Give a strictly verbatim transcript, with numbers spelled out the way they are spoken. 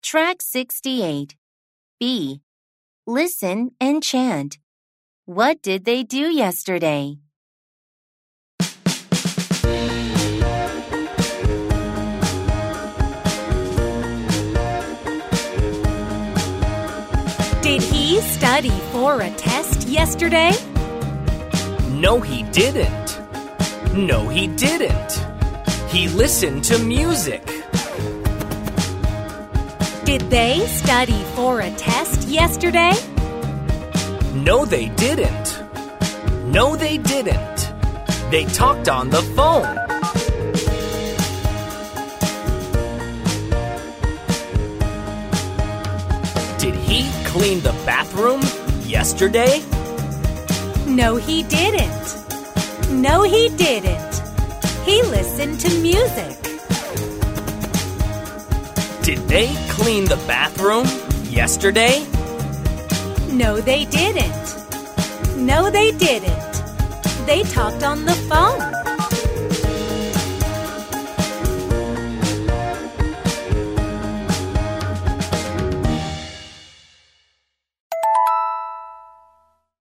Track sixty-eight. B. Listen and chant. What did they do yesterday? Did he study for a test yesterday? No, he didn't. No, he didn't. He listened to music. Did they study for a test yesterday? No, they didn't. No, they didn't. They talked on the phone. Did he clean the bathroom yesterday? No, he didn't. No, he didn't. He listened to music. Did they clean the bathroom yesterday? No, they didn't. No, they didn't. They talked on the phone.